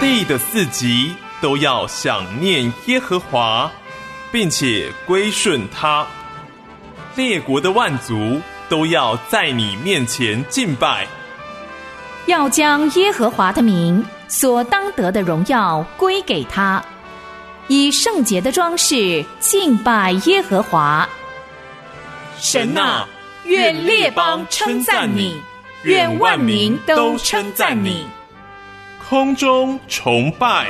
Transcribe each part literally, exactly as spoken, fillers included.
地的四极都要想念耶和华，并且归顺他。列国的万族都要在你面前敬拜， 要将耶和华的名所当得的荣耀归给他，以圣洁的装饰敬拜耶和华。 神啊，愿列邦称赞你，愿万民都称赞你。空中崇拜。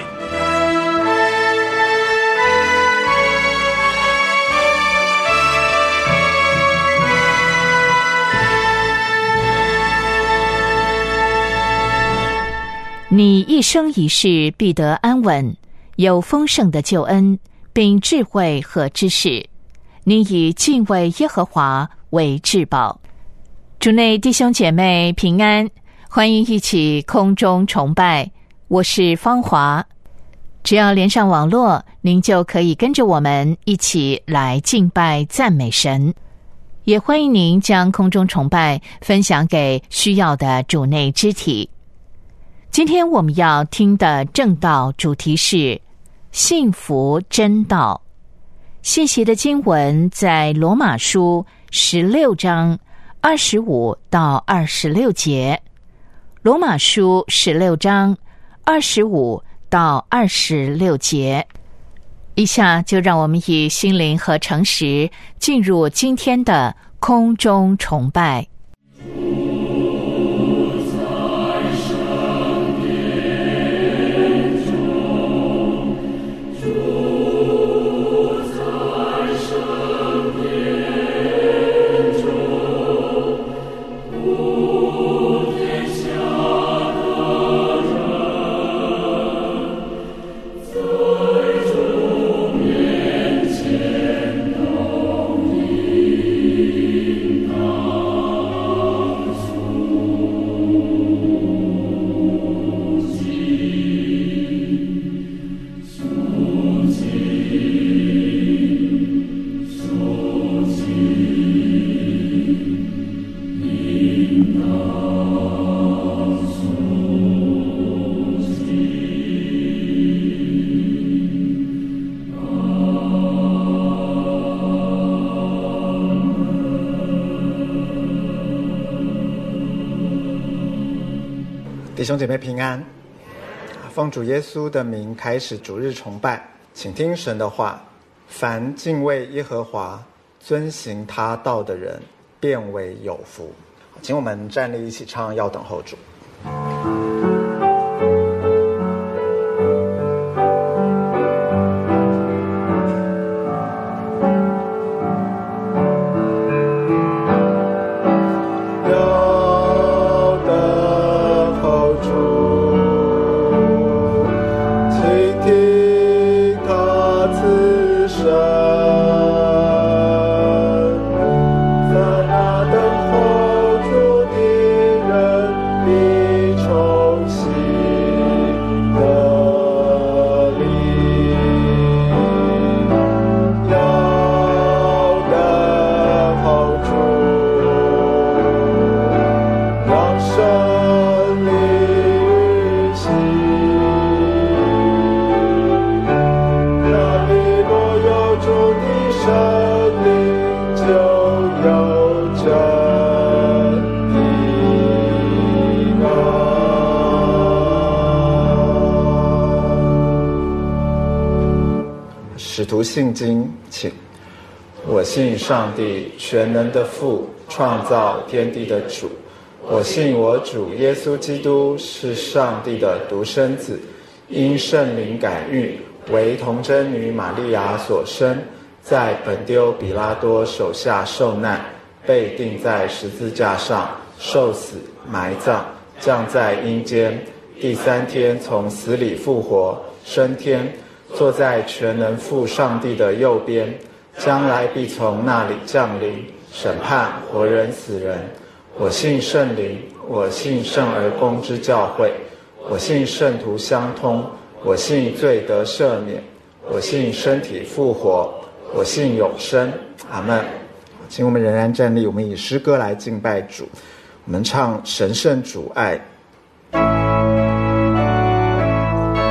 你一生一世必得安稳，有丰盛的救恩，并智慧和知识。你以敬畏耶和华为至宝。主内弟兄姐妹平安，欢迎一起空中崇拜，我是芳华。只要连上网络，您就可以跟着我们一起来敬拜赞美神。也欢迎您将空中崇拜分享给需要的主内肢体。今天我们要听的正道主题是幸福真道。信息的经文在罗马书十六章二十五到二十六节。罗马书十六章二十五到二十六节。以下就让我们以心灵和诚实进入今天的空中崇拜。 弟兄姐妹平安，奉主耶稣的名开始主日崇拜，请听神的话。凡敬畏耶和华、遵行他道的人，便为有福。请我们站立一起唱《要等候主》。使徒信经，请。我信上帝全能的父，创造天地的主。我信我主耶稣基督是上帝的独生子，因圣灵感孕，为童贞女玛利亚所生，在本丢比拉多手下受难，被钉在十字架上，受死，埋葬，降在阴间，第三天从死里复活，升天，坐在全能父上帝的右边，将来必从那里降临，审判活人死人。我信圣灵，我信圣而公之教会，我信圣徒相通，我信罪得赦免，我信身体复活，我信永生。阿们。请我们仍然站立，我们以诗歌来敬拜主。我们唱神圣主爱。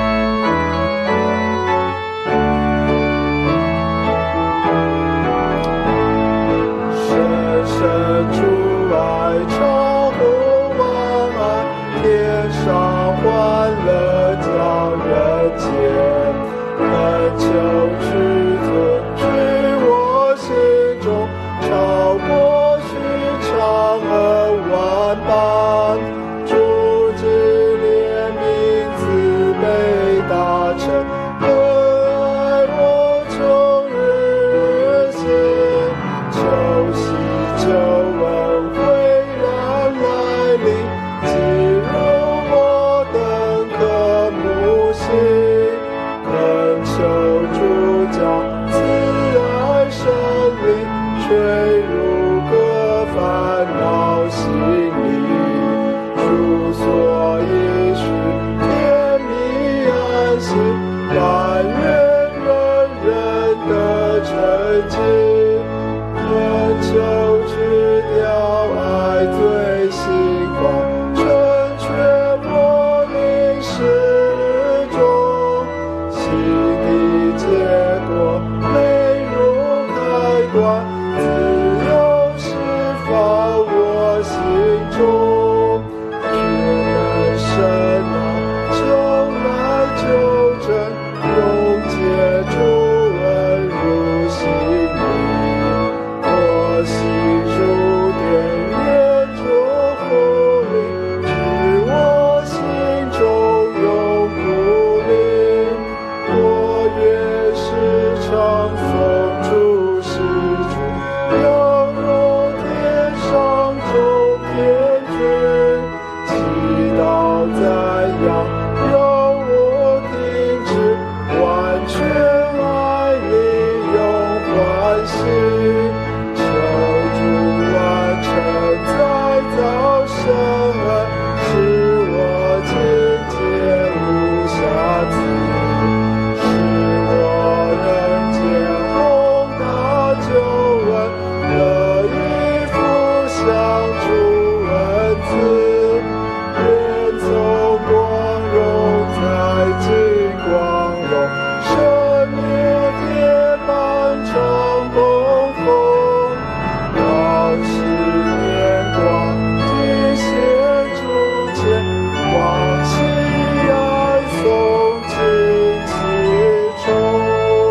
喜，但愿人人的成绩，恳求去掉爱罪心怀，成全我灵事中，心的结果美如开关，自由释放我心中，却能神啊，就来纠正，溶解主恩入心里，我心主点燃着火灵，使我心中永不灵，我愿时常奉主事主，要如天上中天君，祈祷赞扬，让我停止，完全爱你永欢喜，求主完成再造神恩，使我清洁无瑕疵，使我能见宏大救恩，乐意付享主恩赐，愿从光荣再进光荣，生灭铁板成供奉，让十年光尽显主前，往昔爱颂尽其中。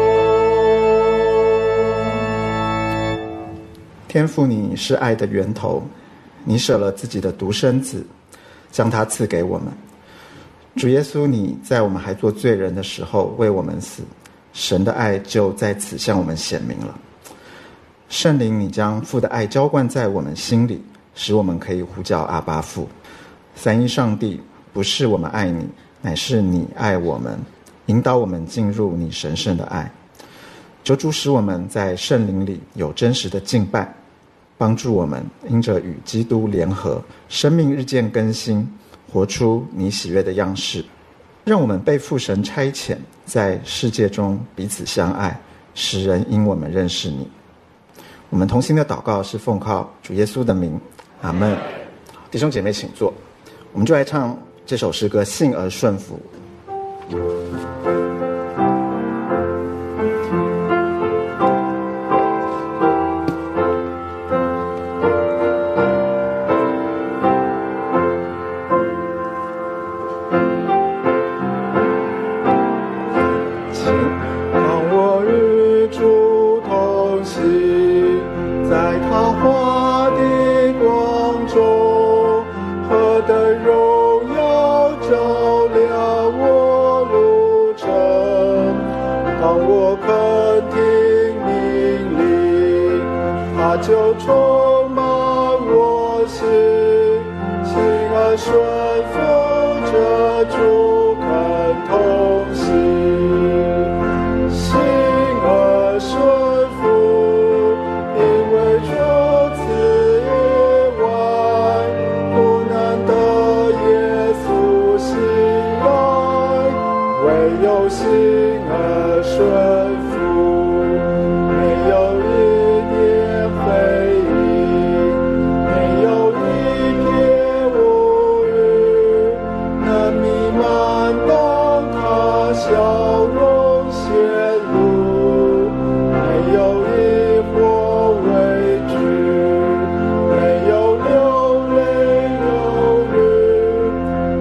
天父，你是爱的源头，你舍了自己的独生子，将他赐给我们。主耶稣，你在我们还做罪人的时候为我们死，神的爱就在此向我们显明了。圣灵，你将父的爱浇灌在我们心里，使我们可以呼叫阿爸父。三一上帝，不是我们爱你，乃是你爱我们，引导我们进入你神圣的爱。求主使我们在圣灵里有真实的敬拜，帮助我们因着与基督联合，生命日渐更新，活出你喜悦的样式。让我们被父神差遣，在世界中彼此相爱，使人因我们认识你。我们同心的祷告是奉靠主耶稣的名，阿们。弟兄姐妹请坐，我们就来唱这首诗歌《信而顺服》。就充满我心，心而顺服着主肯同行，心而顺服，因为除此以外，不能得耶稣喜爱，唯有心而顺服，没有笑容显露，没有疑惑畏惧，没有流泪流日，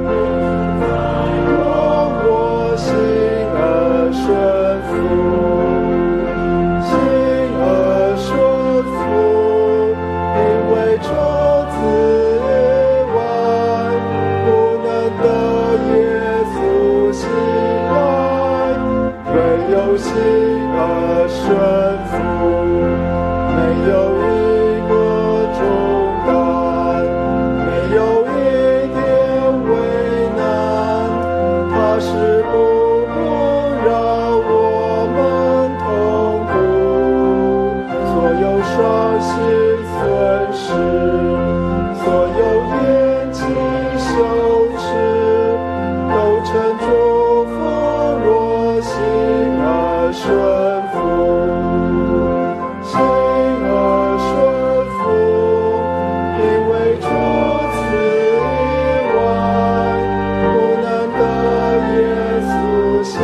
让我心而顺服，心而顺服，因为除此以外，不能得耶稣喜爱，唯有心而顺服，没有一个重担，没有一点为难，他是不不让我们痛苦，所有伤心损失，所有厌弃羞耻，都成祝福。 而顺服，心而顺服，因为除此以外，不能得耶稣喜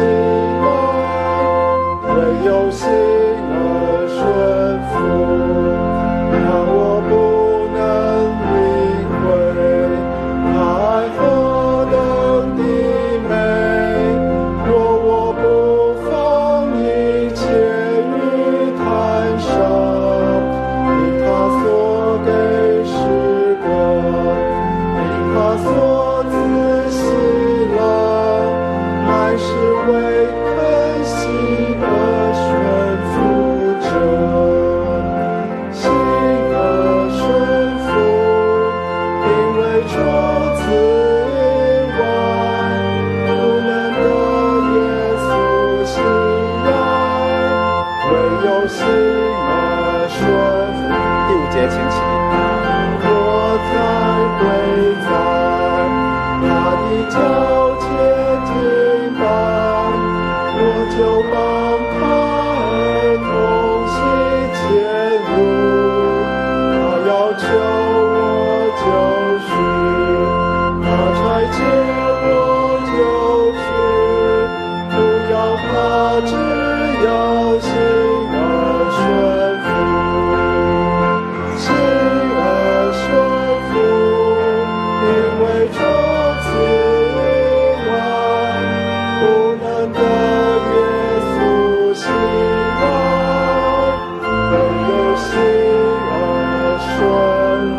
爱，唯有心而顺服。让我不能领会爱何等的美，若我不放一切于坛上，因他所给诗歌，因他所赐喜乐，乃是为肯心的顺服者。心而顺服，因为除此以外，不能得耶稣喜爱，唯有心而顺服。第五节，请起。我在跪在他的脚前敬拜，我就帮他而同心前路。他要求我就去，他差遣我就去，不要怕，只要心而顺服，心而顺服，因为除此以外，不能得耶稣喜爱，唯有心而顺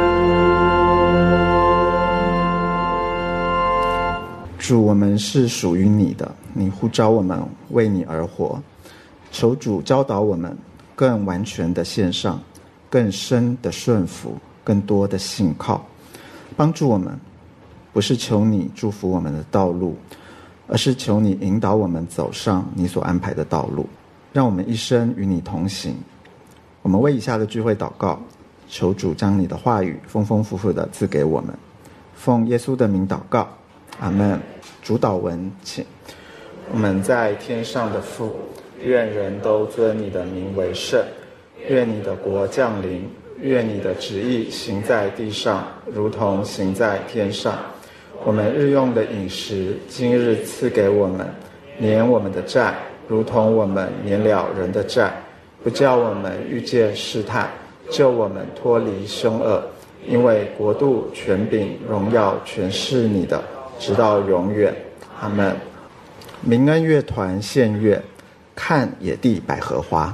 服。主，我们是属于你的，你呼召我们为你而活，求主教导我们更完全的献上，更深的顺服，更多的信靠，帮助我们，不是求你祝福我们的道路，而是求你引导我们走上你所安排的道路，让我们一生与你同行。我们为以下的聚会祷告，求主将你的话语丰丰富富的赐给我们，奉耶稣的名祷告，阿们。主祷文，请。我们在天上的父，愿人都尊你的名为圣，愿你的国降临，愿你的旨意行在地上，如同行在天上。我们日用的饮食，今日赐给我们，免我们的债，如同我们免了人的债，不叫我们遇见试探，救我们脱离凶恶。因为国度、权柄、荣耀全是你的，直到永远。阿们。明恩乐团献乐，看野地百合花。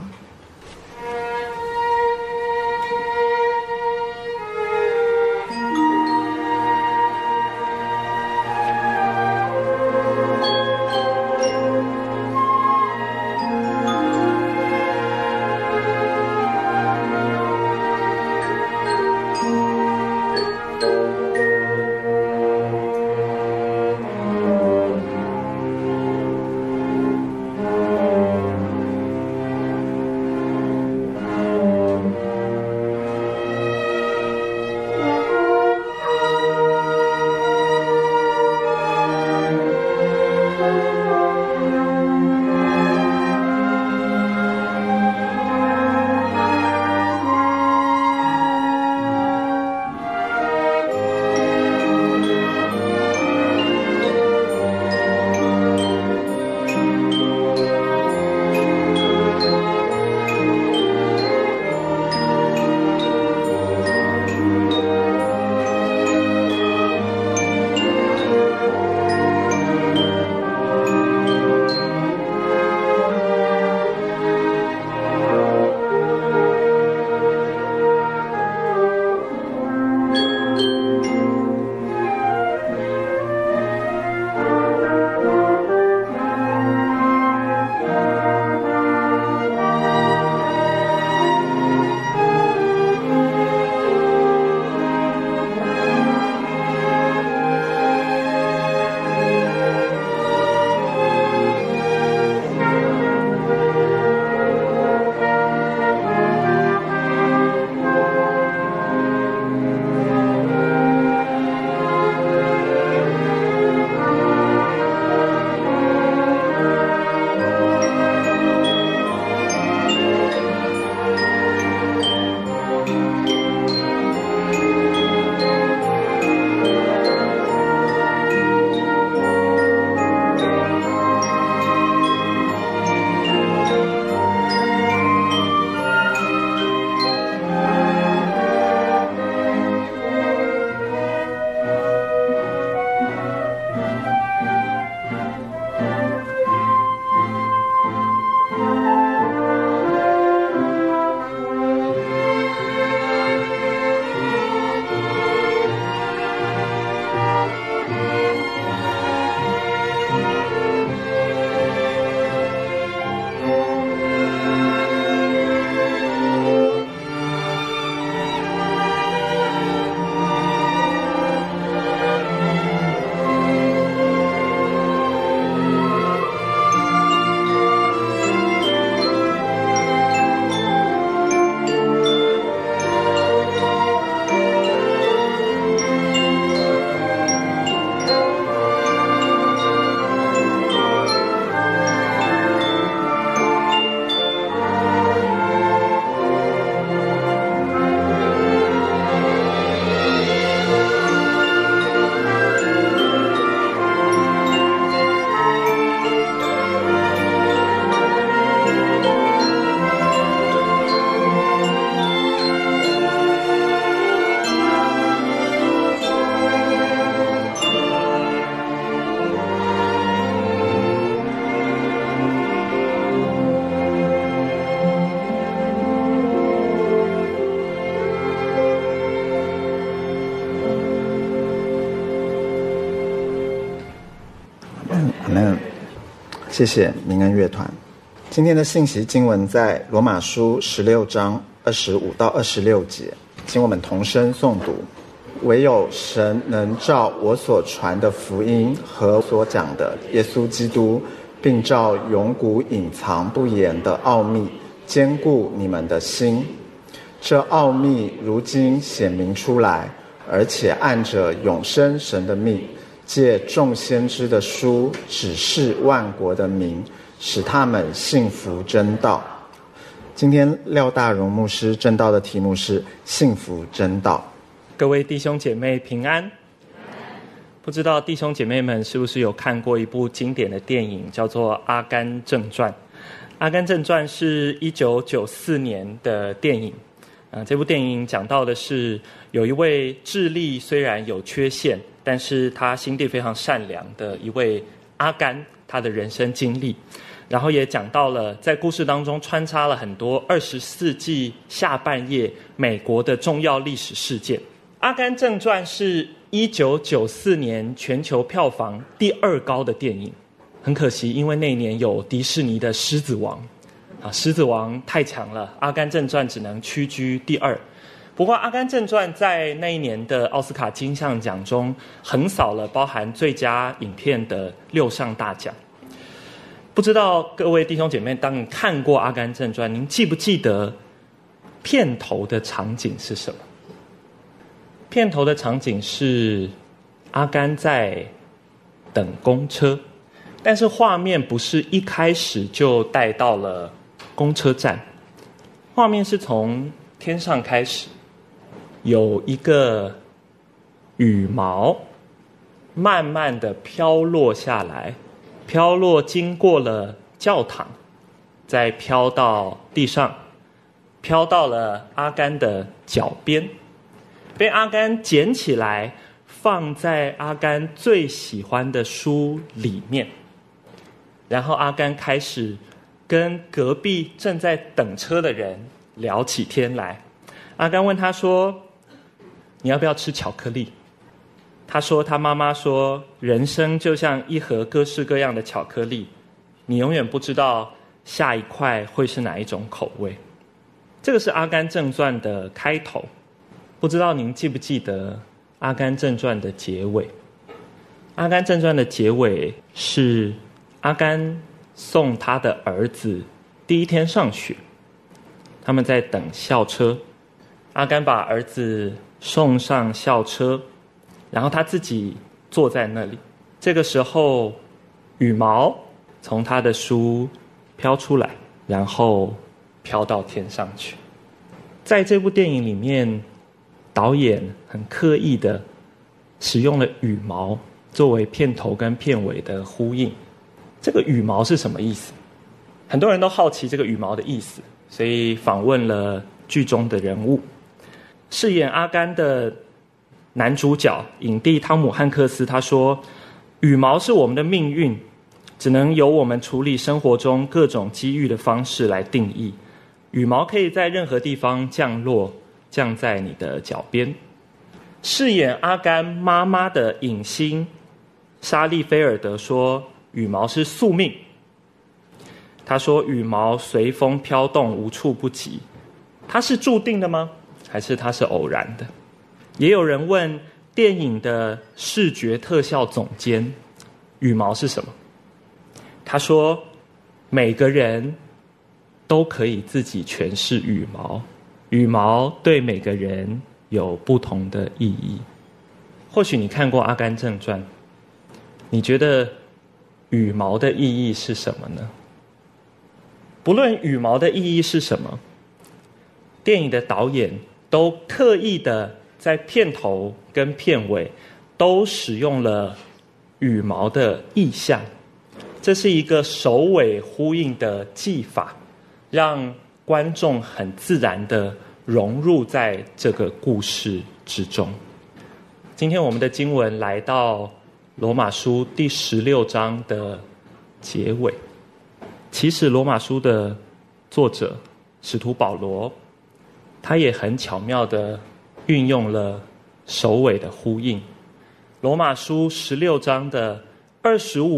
阿们。谢谢明恩乐团。今天的信息经文在罗马书十六章二十五到二十六节，请我们同声诵读。唯有神能照我所传的福音和所讲的耶稣基督，并照永古隐藏不言的奥秘坚固你们的心。这奥秘如今显明出来，而且按着永生神的命，借众先知的书指示万国的民，使他们信服真道。今天廖大荣牧师正道的题目是信服真道。 各位弟兄姐妹平安。不知道弟兄姐妹们是不是有看过一部经典的电影，叫做《阿甘正传》。《阿甘正传》是一九九四年的电影。呃，这部电影讲到的是有一位智力虽然有缺陷，但是他心地非常善良的一位阿甘，他的人生经历。然后也讲到了在故事当中穿插了很多二十世纪下半叶美国的重要历史事件。《阿甘正传》是一九九四年全球票房第二高的电影。很可惜，因为那年有迪士尼的《狮子王》啊，《狮子王》太强了，《阿甘正传》只能屈居第二。不过，《阿甘正传》在那一年的奥斯卡金像奖中横扫了包含最佳影片的六项大奖。不知道各位弟兄姐妹，当你看过《阿甘正传》，您记不记得片头的场景是什么？片头的场景是阿甘在等公车，但是画面不是一开始就带到了公车站，画面是从天上开始，有一个羽毛慢慢的飘落下来，飘落经过了教堂，再飘到地上，飘到了阿甘的脚边，被阿甘捡起来，放在阿甘最喜欢的书里面。然后阿甘开始跟隔壁正在等车的人聊起天来。阿甘问他说：“你要不要吃巧克力？”他说他妈妈说，人生就像一盒各式各样的巧克力，你永远不知道下一块会是哪一种口味。这个是《阿甘正传》的开头。不知道您记不记得《阿甘正传》的结尾？《阿甘正传》的结尾是阿甘送他的儿子第一天上学，他们在等校车。阿甘把儿子送上校车，然后他自己坐在那里。这个时候，羽毛从他的书飘出来，然后飘到天上去。在这部电影里面，导演很刻意的使用了羽毛作为片头跟片尾的呼应。这个羽毛是什么意思？很多人都好奇这个羽毛的意思，所以访问了剧中的人物。饰演阿甘的男主角影帝汤姆汉克斯他说，羽毛是我们的命运，只能由我们处理生活中各种机遇的方式来定义。羽毛可以在任何地方降落，降在你的脚边。饰演阿甘妈妈的影星莎莉菲尔德说，羽毛是宿命。他说羽毛随风飘动，无处不及。它是注定的吗？还是它是偶然的？也有人问电影的视觉特效总监，羽毛是什么？他说每个人都可以自己诠释羽毛，羽毛对每个人有不同的意义。或许你看过《阿甘正传》，你觉得羽毛的意义是什么呢？不论羽毛的意义是什么，电影的导演都特意的在片头跟片尾都使用了羽毛的意象。这是一个首尾呼应的技法，让观众很自然的融入在这个故事之中。今天我们的经文来到罗马书第十六章的结尾。其实罗马书的作者使徒保罗，他也很巧妙地运用了首尾的呼应。罗马书十六章的二十五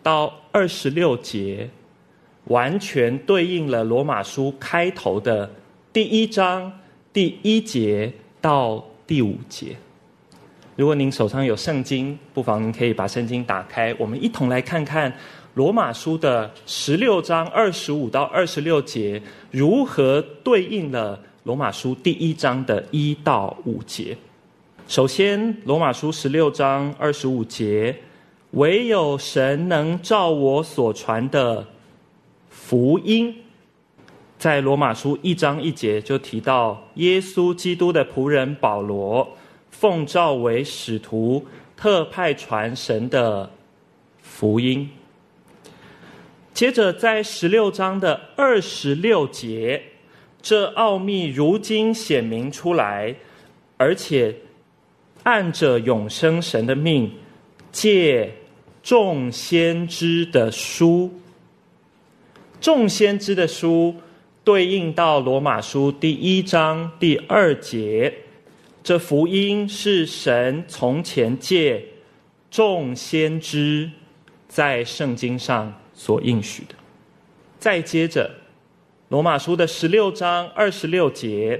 到二十六节，完全对应了罗马书开头的第一章第一节到第五节。如果您手上有圣经，不妨您可以把圣经打开，我们一同来看看罗马书的十六章二十五到二十六节如何对应了罗马书第一章的一到五节。首先，罗马书十六章二十五节，唯有神能照我所传的福音。在罗马书一章一节就提到，耶稣基督的仆人保罗奉召为使徒，特派传神的福音。接着在十六章的二十六节，这奥秘如今显明出来，而且按着永生神的命，借众先知的书。众先知的书对应到罗马书第一章第二节，这福音是神从前借众先知在圣经上所应许的。再接着，罗马书的十六章二十六节，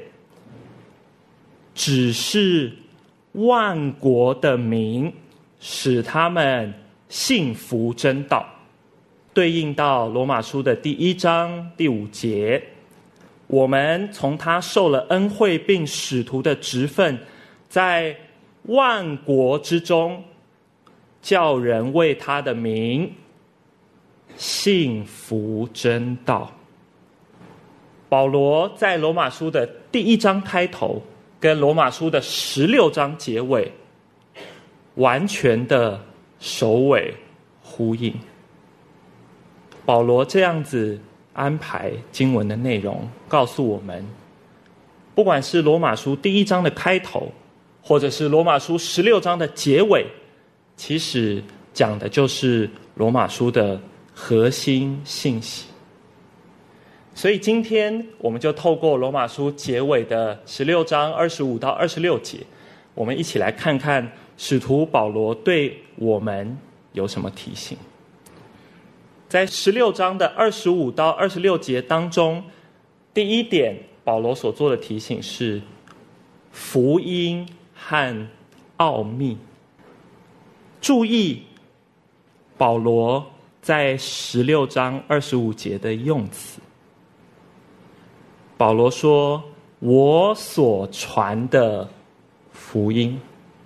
只是万国的民，使他们信服真道，对应到罗马书的第一章第五节，我们从他受了恩惠并使徒的职分，在万国之中，叫人为他的名信服真道。保罗在罗马书的第一章开头跟罗马书的十六章结尾完全的首尾呼应。保罗这样子安排经文的内容，告诉我们，不管是罗马书第一章的开头，或者是罗马书十六章的结尾，其实讲的就是罗马书的核心信息。所以今天我们就透过罗马书结尾的十六章二十五到二十六节，我们一起来看看使徒保罗对我们有什么提醒。在十六章的二十五到二十六节当中，第一点保罗所做的提醒是福音和奥秘。注意保罗在十六章二十五节的用词，保罗说我所传的福音。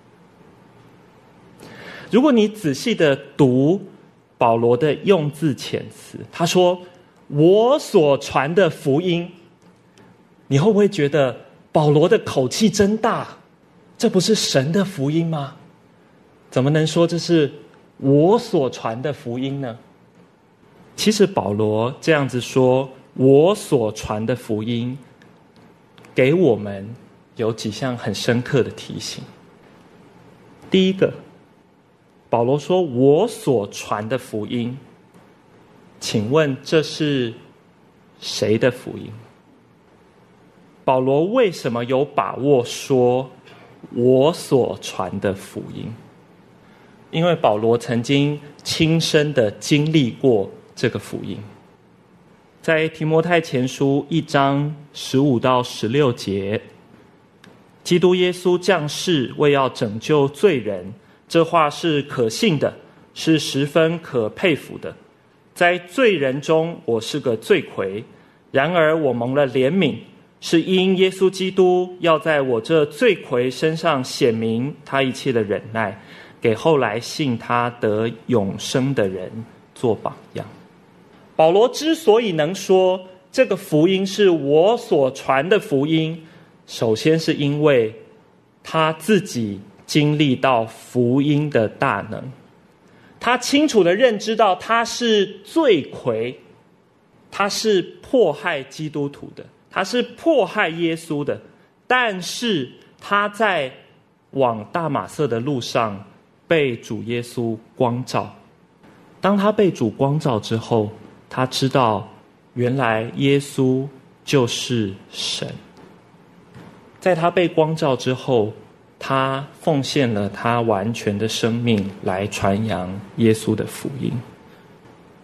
如果你仔细的读保罗的用字遣词，他说我所传的福音，你会不会觉得保罗的口气真大？这不是神的福音吗？怎么能说这是我所传的福音呢？其实保罗这样子说我所传的福音，给我们有几项很深刻的提醒。第一个，保罗说我所传的福音，请问这是谁的福音？保罗为什么有把握说我所传的福音？因为保罗曾经亲身的经历过这个福音。在提摩太前书一章十五到十六节，基督耶稣降世为要拯救罪人，这话是可信的，是十分可佩服的。在罪人中我是个罪魁，然而我蒙了怜悯，是因耶稣基督要在我这罪魁身上显明他一切的忍耐，给后来信他得永生的人做榜样。保罗之所以能说这个福音是我所传的福音，首先是因为他自己经历到福音的大能，他清楚地认知到他是罪魁，他是迫害基督徒的，他是迫害耶稣的，但是他在往大马色的路上被主耶稣光照。当他被主光照之后，他知道原来耶稣就是神。在他被光照之后，他奉献了他完全的生命来传扬耶稣的福音。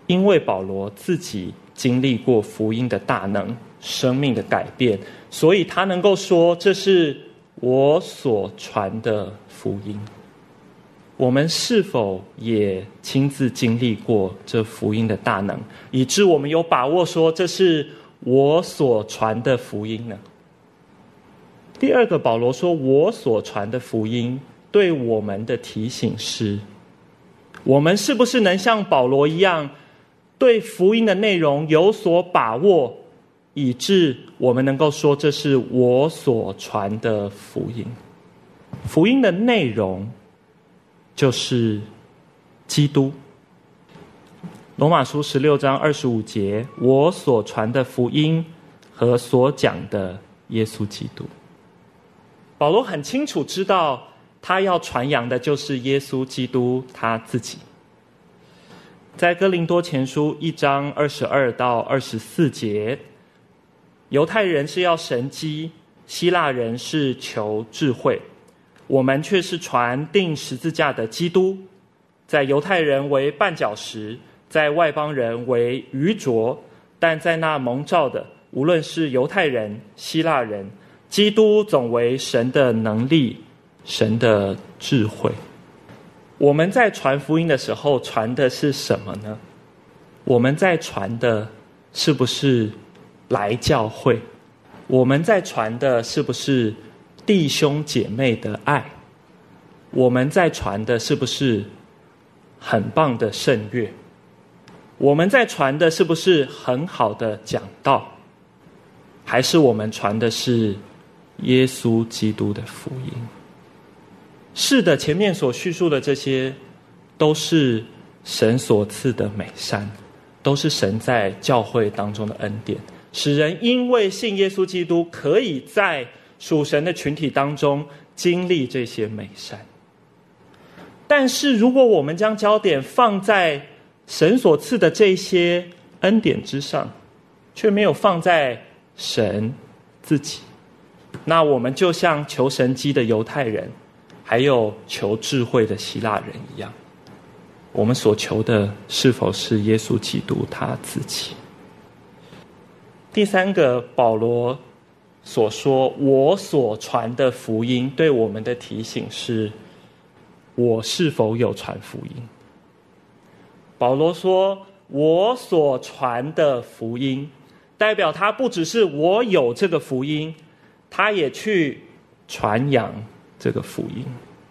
因为保罗自己经历过福音的大能，生命的改变，所以他能够说这是我所传的福音。我们是否也亲自经历过这福音的大能，以致我们有把握说这是我所传的福音呢？第二个，保罗说我所传的福音对我们的提醒是，我们是不是能像保罗一样，对福音的内容有所把握，以致我们能够说这是我所传的福音。福音的内容就是基督。罗马书十六章二十五节，我所传的福音和所讲的耶稣基督。保罗很清楚知道，他要传扬的就是耶稣基督他自己。在哥林多前书一章二十二到二十四节，犹太人是要神机，希腊人是求智慧，我们却是传钉十字架的基督，在犹太人为绊脚石，在外邦人为愚拙，但在那蒙召的，无论是犹太人、希腊人，基督总为神的能力，神的智慧。我们在传福音的时候，传的是什么呢？我们在传的是不是来教会？我们在传的是不是弟兄姐妹的爱？我们在传的是不是很棒的圣乐？我们在传的是不是很好的讲道？还是我们传的是耶稣基督的福音？是的，前面所叙述的这些都是神所赐的美善，都是神在教会当中的恩典，使人因为信耶稣基督，可以在属神的群体当中经历这些美善。但是如果我们将焦点放在神所赐的这些恩典之上，却没有放在神自己，那我们就像求神机的犹太人，还有求智慧的希腊人一样，我们所求的是否是耶稣基督他自己？第三个，保罗所说我所传的福音对我们的提醒是，我是否有传福音？保罗说我所传的福音，代表他不只是我有这个福音，他也去传扬这个福音。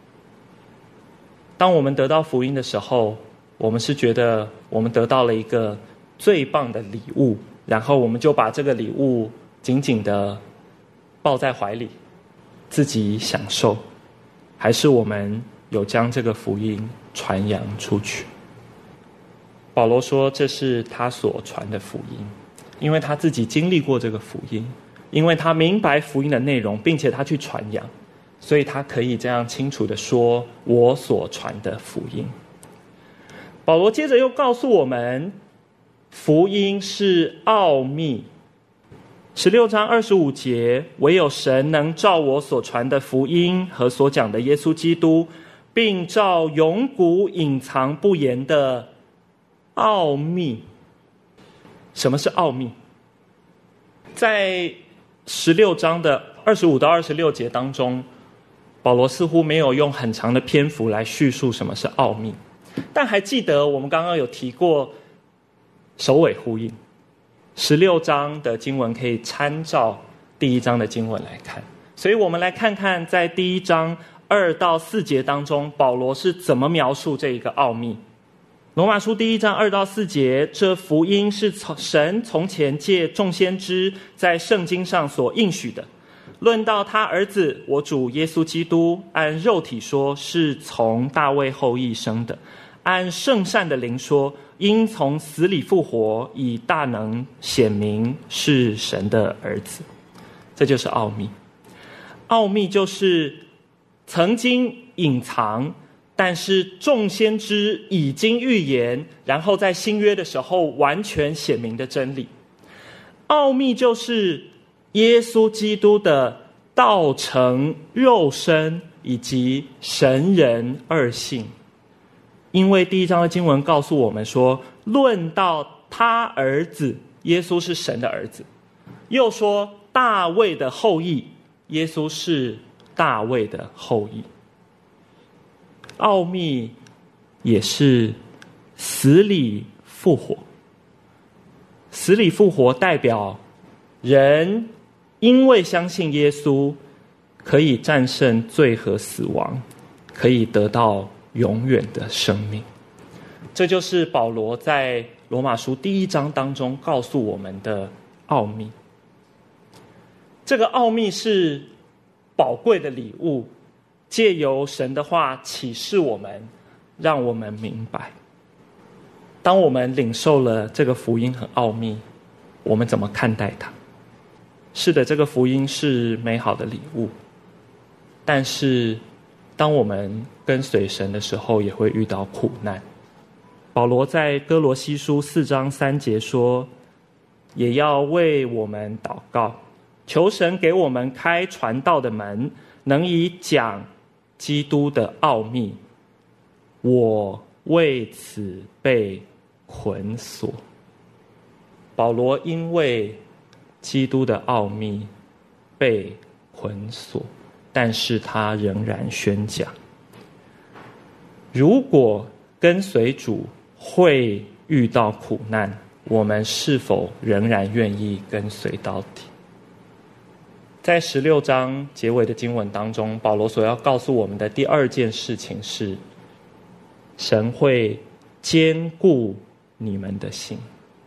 当我们得到福音的时候，我们是觉得我们得到了一个最棒的礼物，然后我们就把这个礼物紧紧地抱在怀里，自己享受，还是我们有将这个福音传扬出去？保罗说这是他所传的福音，因为他自己经历过这个福音，因为他明白福音的内容，并且他去传扬，所以他可以这样清楚地说我所传的福音。保罗接着又告诉我们，福音是奥秘。十六章二十五节，唯有神能照我所传的福音和所讲的耶稣基督，并照永古隐藏不言的奥秘。什么是奥秘？在十六章的二十五到二十六节当中，保罗似乎没有用很长的篇幅来叙述什么是奥秘，但还记得我们刚刚有提过首尾呼应。十六章的经文可以参照第一章的经文来看，所以我们来看看在第一章二到四节当中，保罗是怎么描述这一个奥秘。罗马书第一章二到四节，这福音是神从前借众先知在圣经上所应许的，论到他儿子我主耶稣基督，按肉体说是从大卫后裔生的，按圣善的灵说因从死里复活，以大能显明是神的儿子。这就是奥秘。奥秘就是曾经隐藏，但是众先知已经预言，然后在新约的时候完全显明的真理。奥秘就是耶稣基督的道成肉身以及神人二性。 因为第一章的经文告诉我们说，论到他儿子，耶稣是神的儿子，又说大卫的后裔，耶稣是大卫的后裔。奥秘也是死里复活，死里复活代表人因为相信耶稣，可以战胜罪和死亡，可以得到永远的生命。这就是保罗在罗马书第一章当中告诉我们的奥秘。这个奥秘是宝贵的礼物，借由神的话启示我们，让我们明白。当我们领受了这个福音和奥秘，我们怎么看待它？是的，这个福音是美好的礼物，但是当我们跟随神的时候，也会遇到苦难。保罗在哥罗西书四章三节说，也要为我们祷告，求神给我们开传道的门，能以讲基督的奥秘。我为此被捆锁。保罗因为基督的奥秘被捆锁，但是他仍然宣讲。如果跟随主会遇到苦难，我们是否仍然愿意跟随到底？在十六章结尾的经文当中，保罗所要告诉我们的第二件事情是，神会坚固你们的心。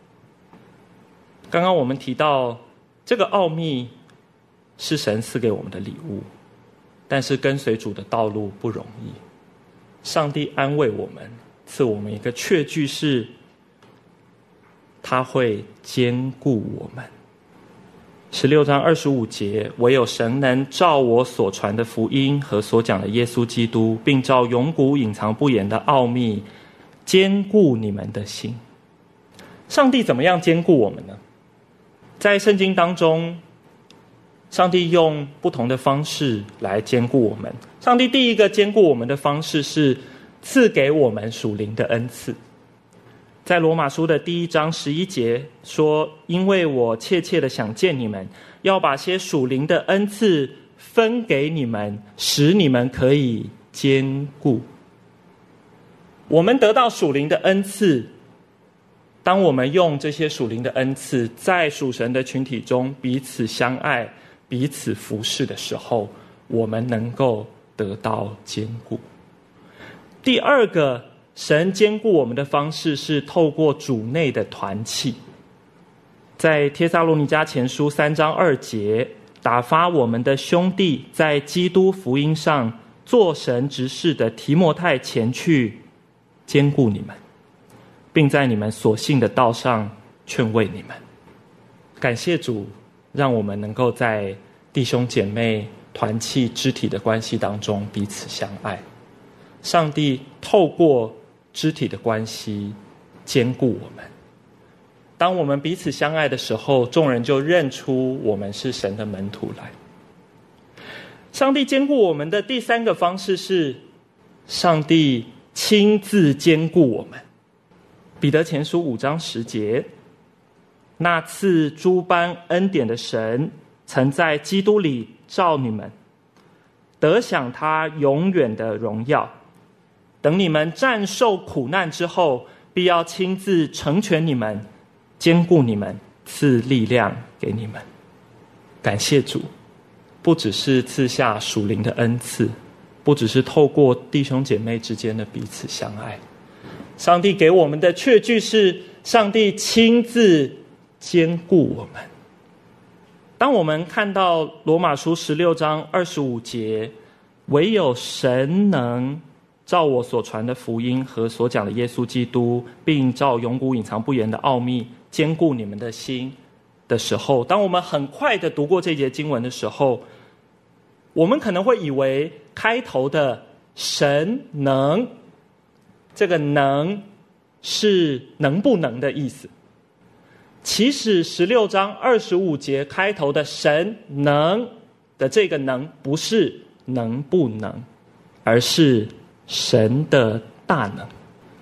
刚刚我们提到这个奥秘是神赐给我们的礼物，但是跟随主的道路不容易。上帝安慰我们，赐我们一个确据，是他会坚固我们。十六章二十五节，唯有神能照我所传的福音和所讲的耶稣基督，并照永古隐藏不言的奥秘坚固你们的心。上帝怎么样坚固我们呢？在圣经当中，上帝用不同的方式来坚固我们。上帝第一个坚固我们的方式是赐给我们属灵的恩赐。在罗马书的第一章十一节说，因为我切切的想见你们，要把些属灵的恩赐分给你们，使你们可以坚固。我们得到属灵的恩赐，当我们用这些属灵的恩赐在属神的群体中彼此相爱，彼此服侍的时候，我们能够得到坚固。第二个神坚固我们的方式是透过主内的团契。在帖撒罗尼迦前书三章二节，打发我们的兄弟在基督福音上做神执事的提摩太前去坚固你们，并在你们所信的道上劝慰你们。感谢主，让我们能够在弟兄姐妹团契肢体的关系当中彼此相爱。上帝透过肢体的关系坚固我们。当我们彼此相爱的时候，众人就认出我们是神的门徒来。上帝坚固我们的第三个方式是，上帝亲自坚固我们。彼得前书五章十节，那赐诸般恩典的神，曾在基督里召你们，得享他永远的荣耀。等你们战胜苦难之后，必要亲自成全你们，坚固你们，赐力量给你们。感谢主，不只是赐下属灵的恩赐，不只是透过弟兄姐妹之间的彼此相爱，上帝给我们的确据是，上帝亲自坚固我们。当我们看到罗马书十六章二十五节，唯有神能照我所传的福音和所讲的耶稣基督，并照永古隐藏不言的奥秘坚固你们的心的时候，当我们很快的读过这节经文的时候，我们可能会以为开头的神能，这个能是能不能的意思。其实十六章二十五节开头的神能的这个能，不是能不能，而是神的大能。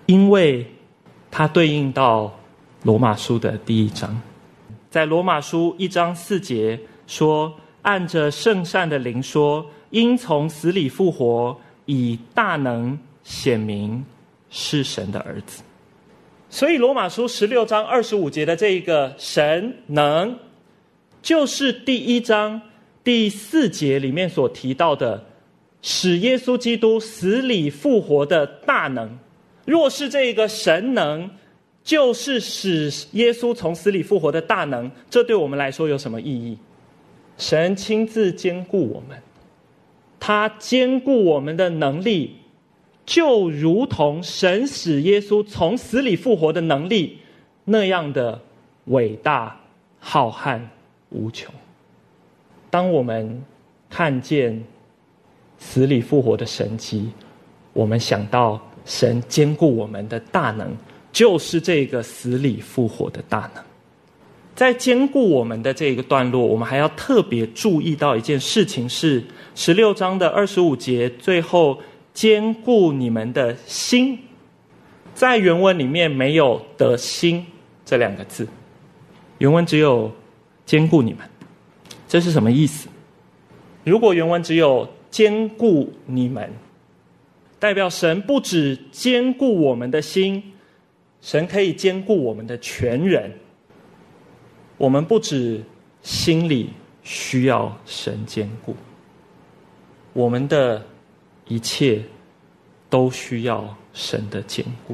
因为它对应到罗马书的第一章。在罗马书一章四节说，按着圣善的灵说，因从死里复活，以大能显明是神的儿子。所以罗马书十六章二十五节的这一个神能，就是第一章第四节里面所提到的使耶稣基督死里复活的大能。若是这个神能就是使耶稣从死里复活的大能，这对我们来说有什么意义？神亲自兼顾我们，他兼顾我们的能力，就如同神使耶稣从死里复活的能力那样的伟大、浩瀚、无穷。当我们看见死里复活的神迹，我们想到神兼顾我们的大能，就是这个死里复活的大能。在兼顾我们的这个段落，我们还要特别注意到一件事情，是十六章的二十五节最后兼顾你们的心。在原文里面没有的心这两个字，原文只有兼顾你们。这是什么意思？如果原文只有兼顾你们，代表神不只兼顾我们的心，神可以兼顾我们的全人。我们不只心里需要神兼顾，我们的一切都需要神的兼顾。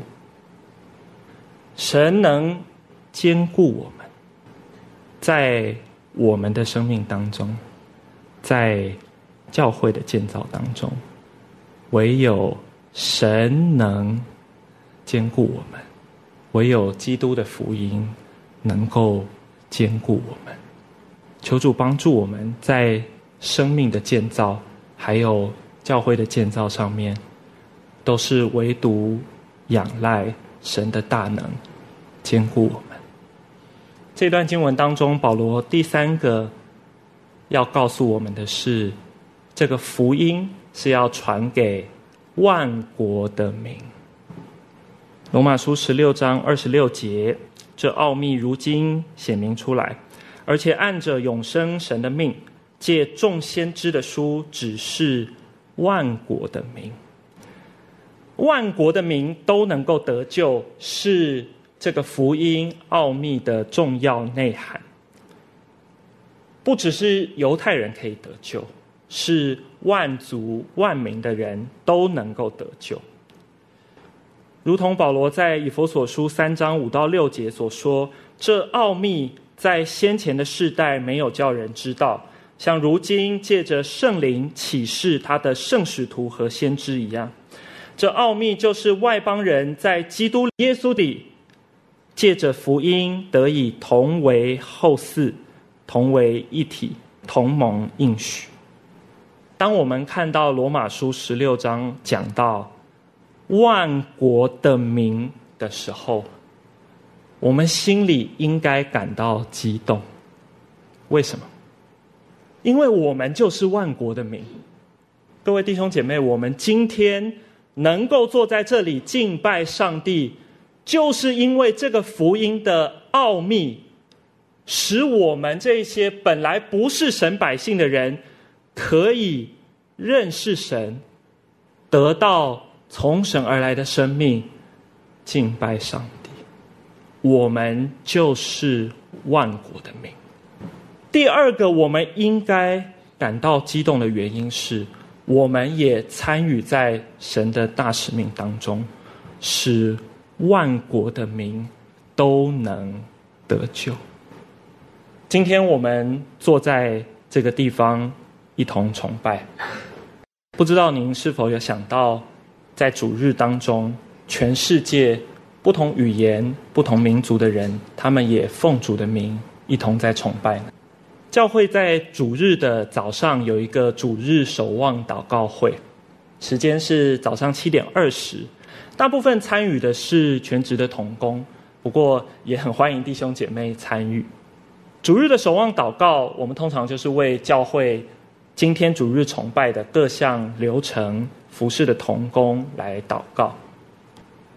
神能兼顾我们，在我们的生命当中，在教会的建造当中，唯有神能兼顾我们，唯有基督的福音能够兼顾我们。求主帮助我们在生命的建造还有教会的建造上面，都是唯独仰赖神的大能兼顾我们。这段经文当中，保罗第三个要告诉我们的是，这个福音是要传给万国的民。罗马书十六章二十六节，这奥秘如今显明出来，而且按着永生神的命，借众先知的书指示万国的民。万国的民都能够得救，是这个福音奥秘的重要内涵。不只是犹太人可以得救，是万族万民的人都能够得救。如同保罗在以弗所书三章五到六节所说，这奥秘在先前的世代没有叫人知道，像如今借着圣灵启示他的圣使徒和先知一样。这奥秘就是外邦人在基督耶稣里借着福音得以同为后嗣，同为一体，同蒙应许。当我们看到罗马书十六章讲到万国的民的时候，我们心里应该感到激动。为什么？因为我们就是万国的民。各位弟兄姐妹，我们今天能够坐在这里敬拜上帝，就是因为这个福音的奥秘，使我们这些本来不是神百姓的人，可以认识神，得到从神而来的生命，敬拜上帝。我们就是万国的民。第二个我们应该感到激动的原因是，我们也参与在神的大使命当中，使万国的民都能得救。今天我们坐在这个地方一同崇拜，不知道您是否有想到，在主日当中，全世界不同语言、不同民族的人，他们也奉主的名一同在崇拜呢？教会在主日的早上有一个主日守望祷告会，时间是早上七点二十，大部分参与的是全职的同工，不过也很欢迎弟兄姐妹参与。主日的守望祷告，我们通常就是为教会今天主日崇拜的各项流程、服事的同工来祷告。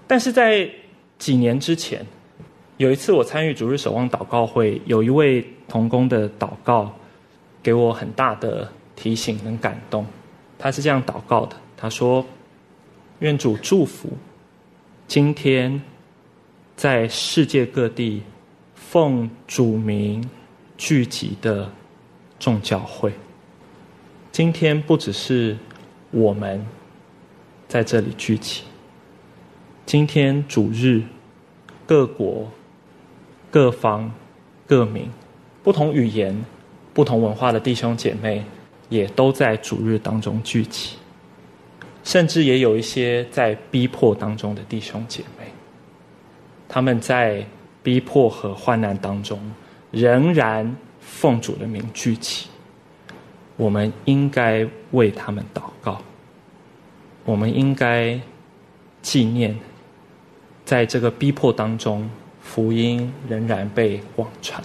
但是在几年之前，有一次我参与主日守望祷告会，有一位同工的祷告给我很大的提醒跟感动。他是这样祷告的，他说：愿主祝福今天在世界各地奉主名聚集的众教会。今天不只是我们在这里聚集，今天主日各国各方各民不同语言不同文化的弟兄姐妹也都在主日当中聚集，甚至也有一些在逼迫当中的弟兄姐妹，他们在逼迫和患难当中仍然奉主的名聚集。我们应该为他们祷告，我们应该纪念在这个逼迫当中福音仍然被广传。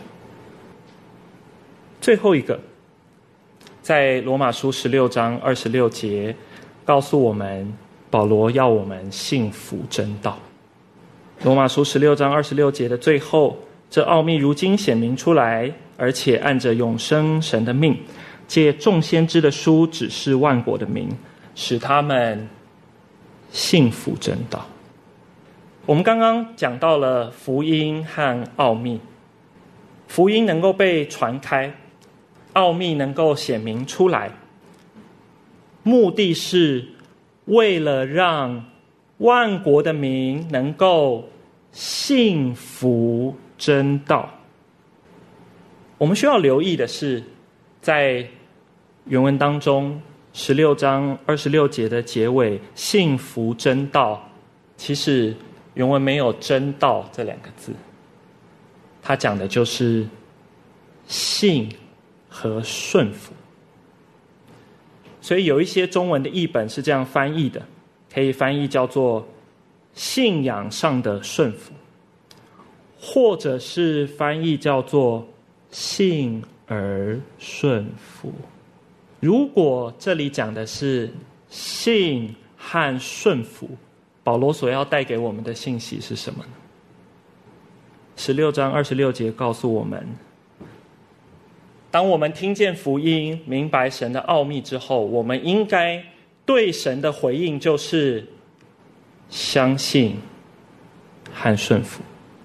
最后一个，在罗马书十六章二十六节告诉我们，保罗要我们信服真道。罗马书十六章二十六节的最后，这奥秘如今显明出来，而且按着永生神的命，借众先知的书指示万国的民，使他们信服真道。我们刚刚讲到了福音和奥秘，福音能够被传开，奥秘能够显明出来，目的是为了让万国的民能够信服真道。我们需要留意的是，在原文当中十六章二十六节的结尾，信服真道，其实原文没有真道这两个字，它讲的就是信和顺服。所以有一些中文的译本是这样翻译的，可以翻译叫做信仰上的顺服，或者是翻译叫做信而顺服。如果这里讲的是信和顺服，保罗所要带给我们的信息是什么呢？十六章二十六节告诉我们，当我们听见福音，明白神的奥秘之后，我们应该对神的回应就是相信和顺服，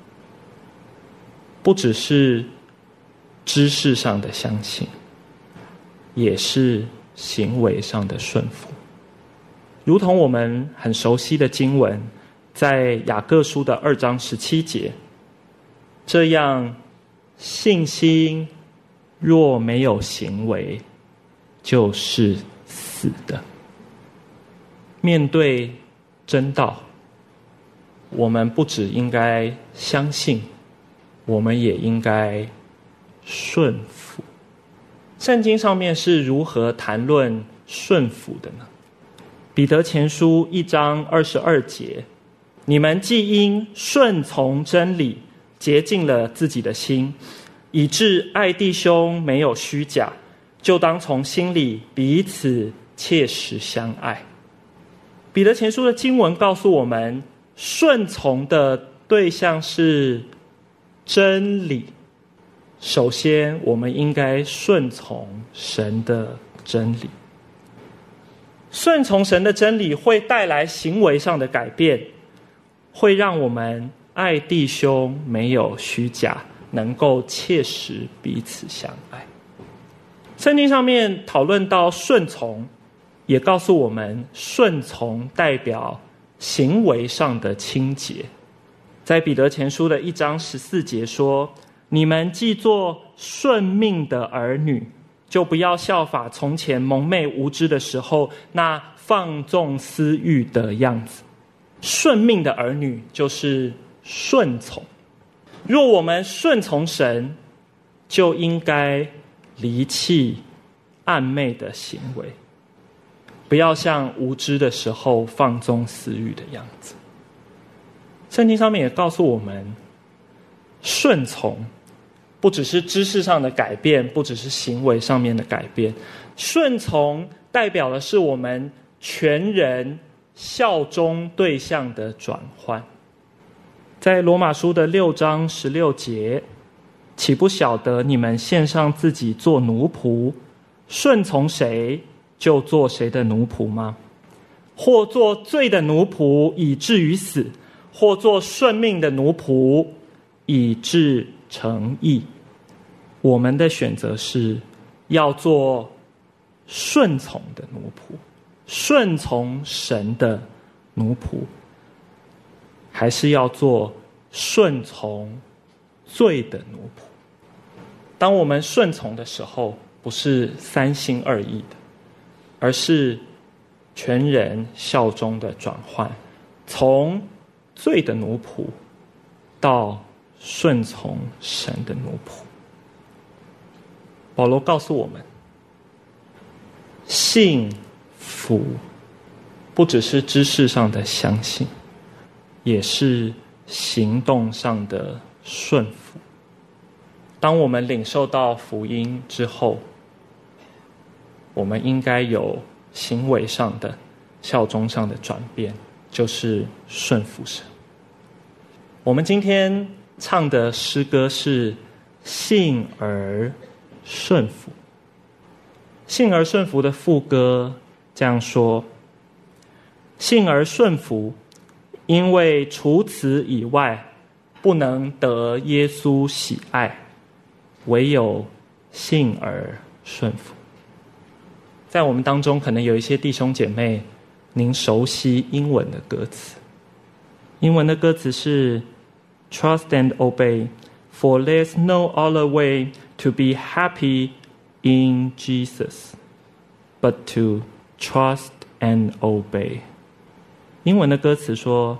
不只是知识上的相信，也是行为上的顺服。如同我们很熟悉的经文，在雅各书的二章十七节，这样信心若没有行为，就是死的。面对真道，我们不只应该相信，我们也应该顺服。圣经上面是如何谈论顺服的呢？彼得前书一章二十二节，你们既因顺从真理洁净了自己的心，以致爱弟兄没有虚假，就当从心里彼此切实相爱。彼得前书的经文告诉我们，顺从的对象是真理。首先，我们应该顺从神的真理。顺从神的真理会带来行为上的改变，会让我们爱弟兄没有虚假，能够切实彼此相爱。圣经上面讨论到顺从，也告诉我们顺从代表行为上的清洁。在彼得前书的一章十四节说，你们既做顺命的儿女，就不要效法从前蒙昧无知的时候那放纵私欲的样子。顺命的儿女就是顺从。若我们顺从神，就应该离弃暗昧的行为，不要像无知的时候放纵私欲的样子。圣经上面也告诉我们，顺从不只是知识上的改变，不只是行为上面的改变，顺从代表的是我们全人效忠对象的转换。在罗马书的六章十六节，岂不晓得你们献上自己做奴仆，顺从谁就做谁的奴仆吗？或做罪的奴仆，以至于死；或做顺命的奴仆，以致成义。我们的选择是要做顺从的奴仆，顺从神的奴仆，还是要做顺从罪的奴仆？当我们顺从的时候，不是三心二意的，而是全人效忠的转换，从罪的奴仆到顺从神的奴仆。保罗告诉我们，信服不只是知识上的相信，也是行动上的顺服。当我们领受到福音之后，我们应该有行为上的、效忠上的转变，就是顺服神。我们今天唱的诗歌是信而顺服。信而顺服的副歌这样说：信而顺服，因为除此以外不能得耶稣喜爱，唯有信而顺服。在我们当中可能有一些弟兄姐妹，您熟悉英文的歌词。英文的歌词是 Trust and obey, for there's no other way to be happy in Jesus, but to trust and obey. 英文的歌词说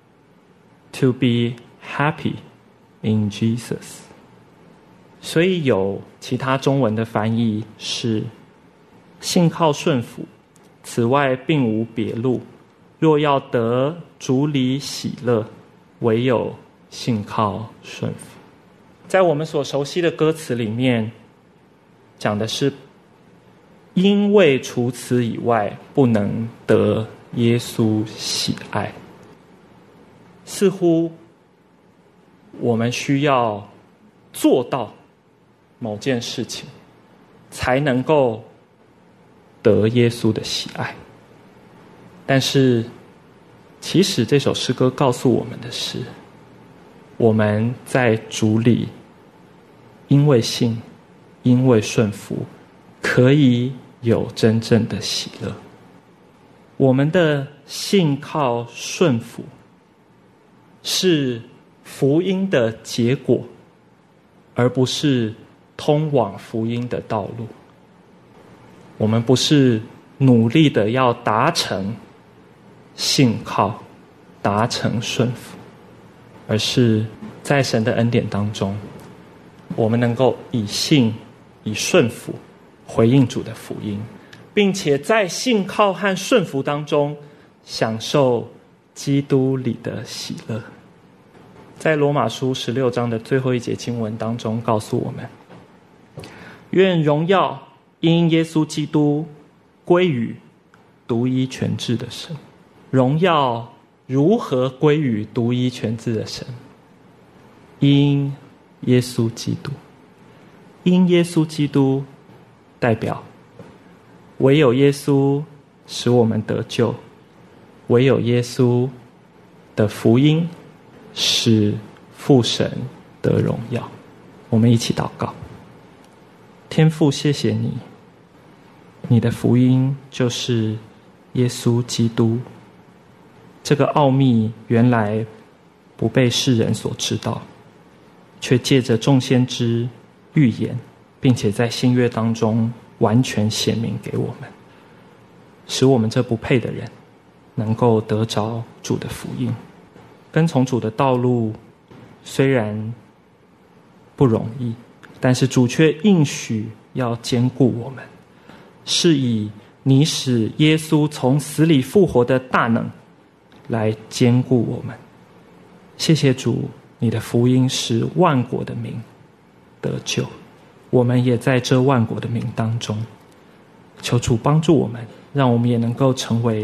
To be happy in Jesus. 所以有其他中文的翻译是信靠顺服，此外并无别路。若要得主里喜乐，唯有信靠顺服。在我们所熟悉的歌词里面，讲的是因为除此以外不能得耶稣喜爱。似乎我们需要做到某件事情，才能够得耶稣的喜爱。但是其实这首诗歌告诉我们的是，我们在主里因为信，因为顺服，可以有真正的喜乐。我们的信靠顺服是福音的结果，而不是通往福音的道路。我们不是努力的要达成信靠，达成顺服，而是在神的恩典当中，我们能够以信以顺服回应主的福音，并且在信靠和顺服当中享受基督里的喜乐。在罗马书十六章的最后一节经文当中告诉我们，愿荣耀因耶稣基督归于独一全智的神。荣耀如何归于独一全智的神？因耶稣基督。因耶稣基督代表唯有耶稣使我们得救，唯有耶稣的福音使父神得荣耀。我们一起祷告。天父，谢谢你，你的福音就是耶稣基督。这个奥秘原来不被世人所知道，却借着众先知预言，并且在新约当中完全显明给我们，使我们这不配的人能够得着主的福音。跟从主的道路虽然不容易，但是主却应许要坚固我们，是以你使耶稣从死里复活的大能来坚固我们。谢谢主，你的福音使万国的民得救，我们也在这万国的民当中。求主帮助我们，让我们也能够成为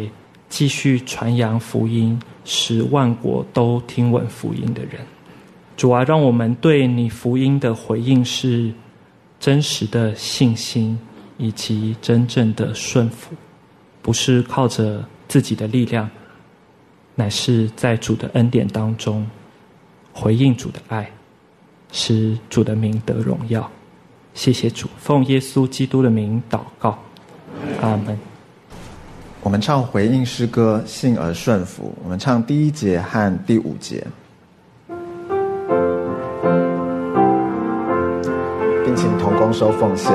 继续传扬福音，使万国都听闻福音的人。主啊，让我们对你福音的回应是真实的信心以及真正的顺服，不是靠着自己的力量，乃是在主的恩典当中回应主的爱，使主的名得荣耀。谢谢主，奉耶稣基督的名祷告，阿们。 我们唱回应诗歌，信而顺服。我们唱第一节和第五节，并请同工收奉献。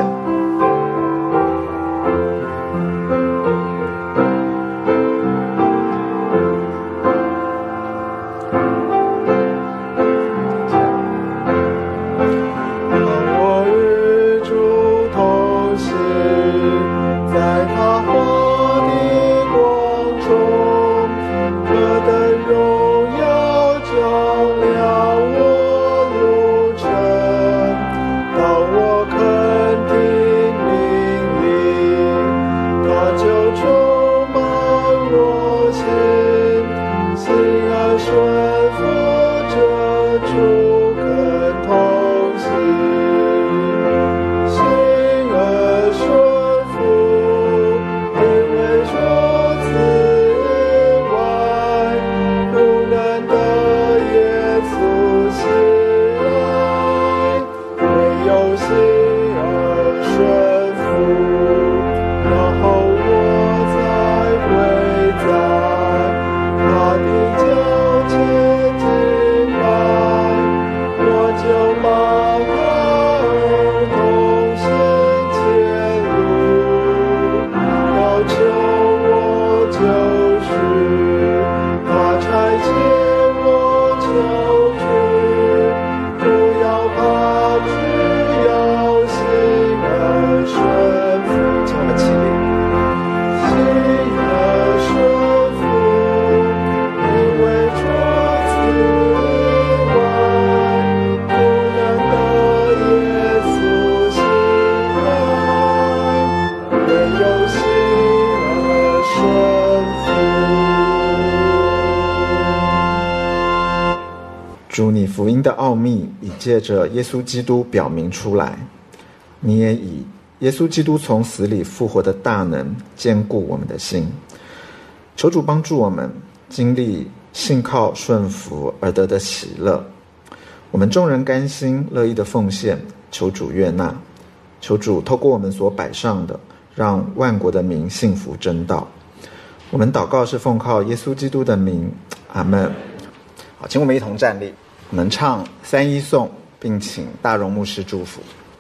主，你福音的奥秘已借着耶稣基督表明出来，你也以耶稣基督从死里复活的大能坚固我们的心。求主帮助我们经历信靠顺服而得的喜乐，我们众人甘心乐意的奉献，求主悦纳。求主透过我们所摆上的，让万国的民信服真道。我们祷告是奉靠耶稣基督的名，阿们。好，请我们一同站立，我们唱三一颂，并请大荣牧师祝福。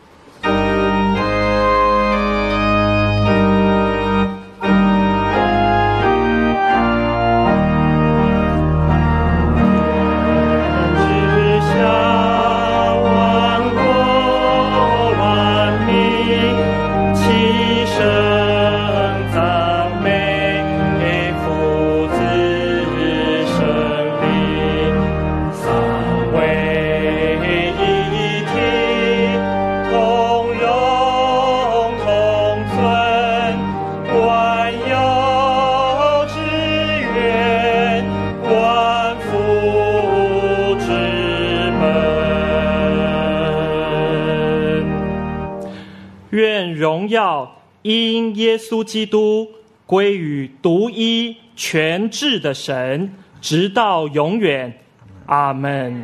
荣耀因耶稣基督归于独一全智的神，直到永远。阿们。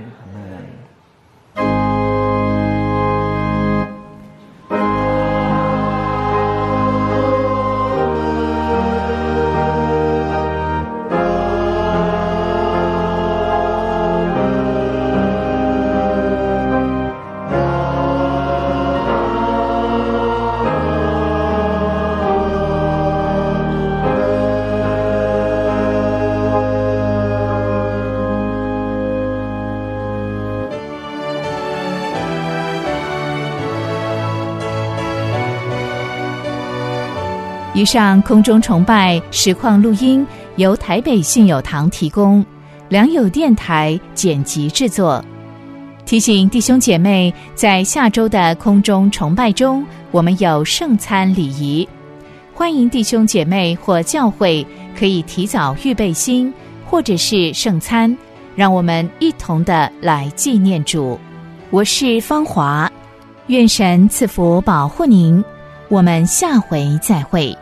以上空中崇拜实况录音由台北信友堂提供，良友电台剪辑制作。提醒弟兄姐妹，在下周的空中崇拜中，我们有圣餐礼仪。 欢迎弟兄姐妹或教会可以提早预备心，或者是圣餐，让我们一同的来纪念主。我是芳华，愿神赐福保护您，我们下回再会。